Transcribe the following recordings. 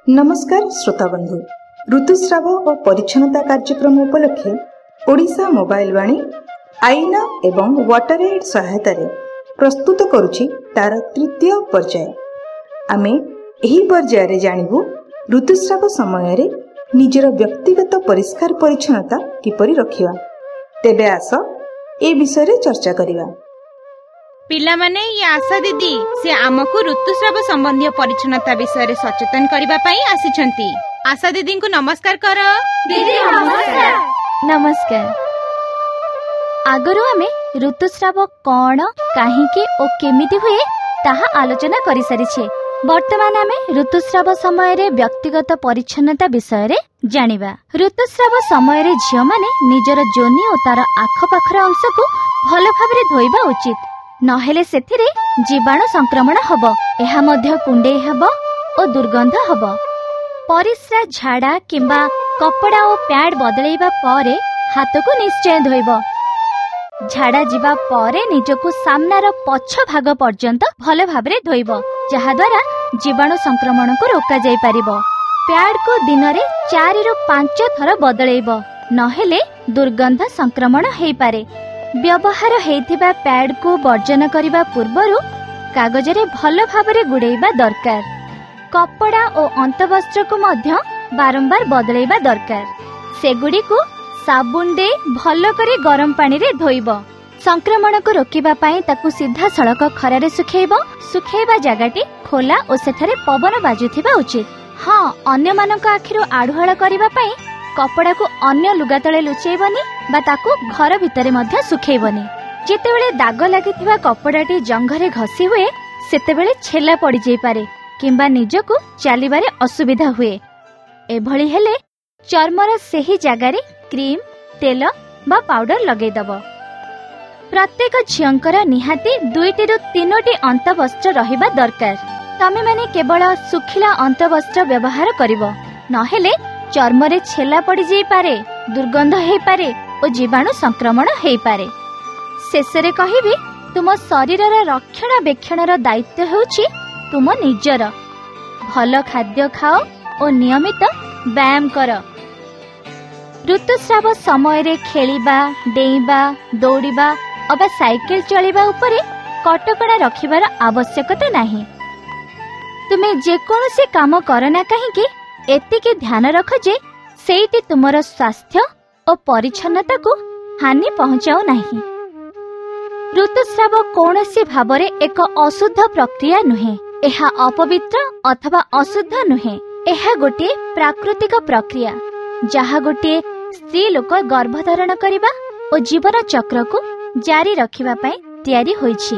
नमस्कार श्रोता बंधु, ऋतुस्राव और परिच्छन्नता कार्यक्रम उपलक्षे ओडिशा मोबाइल वाणी आईना एवं वाटर एड सहायता प्रस्तुत करुछि तार तृतीय पर्याय। आमे एही पर्याय जानिबु ऋतुस्राव समय रे निजर व्यक्तिगत परिष्कार परिच्छन्नता किपरि रखिबा। तेबे आस ए विषय रे चर्चा करिबा। पिला माने ये आशा दीदी से आमको ऋतुस्राव संबंधी परिच्छन्नता विषय सचेतन करबा पई आसीछंती। आशा दीदी को नमस्कार कर। दीदी नमस्कार। नमस्कार। आगरो आमे ऋतुस्राव कौन काहीकि ओ केमिति हुए ताहा आलोचना करि सारिछे। वर्तमान आमे ऋतुस्राव समय रे व्यक्तिगत परिच्छन्नता विषय रे जानिबा। ऋतुस्राव समय रे झियो माने निजर जोनी ओ तार आखपाखर अंश को भलो भाबरे धोइबा उचित, नहेले सेथिरे जीवाणु संक्रमण हबो। एहा मध्य कुंडेई हबो ओ दुर्गंध हबो। परिस्रा, झाड़ा किंबा कपड़ा ओ पैड बदलैबा परे हाथ को निश्चय धोइबो। झाड़ा जीवा परे निजको सामनार पछ भाग पर्यंत भलो भाबरे धोइबो, जहा द्वारा जीवाणु संक्रमण को रोका जाय परिबो। पैड को दिन रे 4 रु 5 थर बदलैबो, नहेले दुर्गंध संक्रमण हेई पारे। व्यवहार हेइथिबा पैड को वर्जन करिबा पूर्वरु कागज रे भलो भाबरे गुड़ेइबा दरकार। कपड़ा ओ अंतवस्त्र को मध्य बारंबार बदलैबा दरकार। सेगुडी को साबुन दे भलो करे गरम पानी रे धोइबो। संक्रमण को रोकिबा पई ताकू सीधा सड़क खरा रे सुखेइबा जगाटी खोला ओ सेठारे पवन बाजुथिबा उचित। हां, अन्य मानक आखिरु आढुहाळ करिबा पई कपड़ा को अन्य लुगा तले लुचेइबनी बा ताकू घर भितरे मध्य सुखेइबनी। जेतेबेले दाग लागिथिबा कपड़ाटी जंघरे घसी हुए सेतेबेले छेला पड़ी जाई पारे किंबा निजको चालिबारे असुविधा हुए। एभली हेले चर्मर सेही जगारे क्रीम, तेल बा पाउडर लगेई दबो। प्रत्येक झियंकर निहाती 2 रु 3 अंतवस्त्र रहिबा दरकार। तमे माने केवल सुखिला अंतवस्त्र व्यवहार करिवो, नहेले चर्मरे छेला पड़ी जाई पारे, दुर्गंध हेई पारे ओ जीवाणु संक्रमण हेई पारे। शेषरे कहिबी, तुम शरीरर रक्षणाबेक्षणर दायित्व हेउछि तुम निजर। भल खाद्य खाओ ओ नियमित व्यायाम कर। ऋतुस्राव समय रे खेलिबा, डेइबा, दौड़िबा अबा साइकेल चलिबा उपरे कटकड़ा रखिबार आवश्यकता नाही। तुमे जे कोनोसी काम करना काहेकि एतिके ध्यान रख जे सेठी तुमर स्वास्थ्य और परिच्छन्नता को हानि पहुंचाओ नहीं। ऋतुस्राव कौनसी भावरे एक अशुद्ध प्रक्रिया नुहे। एहा अपवित्र अथवा अशुद्ध नुहे। एहा गोटे प्राकृतिक प्रक्रिया जहा गोटे स्त्री लोक गर्भधारण करिबा और जीवन चक्र को जारी रखिबा पई तयारी होईछि।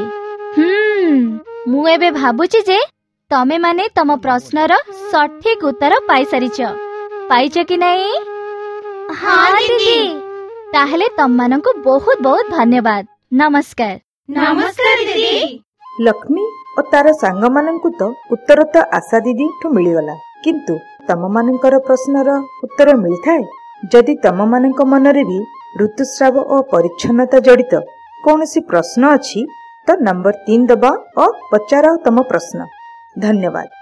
मु एबे भाबुछि जे तमे माने तम प्रश्नर सठिक उत्तर पाई पाइछ कि नहीं? हाँ दीदी। ताहले तम माननको बहुत बहुत धन्यवाद। नमस्कार। नमस्कार दीदी। लक्ष्मी और तार सांग माननको तो उत्तर तो आशा दीदी ठु मिलिगला, किंतु तम मानकर प्रश्नर उत्तर मिलिथाए जदि तम मानक मनरे भी ऋतुस्राव और परिच्छन्नता जड़ित कौनसी प्रश्न अछि तो नंबर 3 दबा और पचार तम प्रश्न। धन्यवाद।